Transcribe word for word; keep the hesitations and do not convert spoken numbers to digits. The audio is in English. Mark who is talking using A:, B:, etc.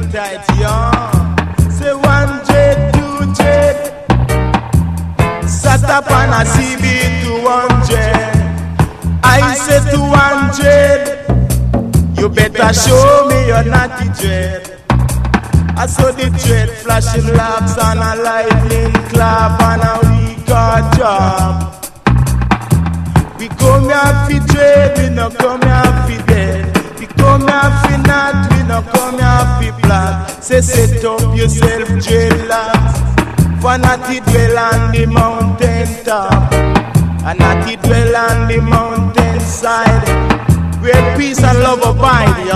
A: tight, young. Say one dread, two dread. Sat up on a C B two hundred. I say two hundred. You better show me your naughty dread. I saw the dread flashing locks on a lightning clap and a record job. We come here for dread, we no come here for dead. We come here for not, we no come here for black. Say set up yourself dreadlocks. For natty dwell on the mountain top, and natty dwell on the mountain side, where peace and love abide.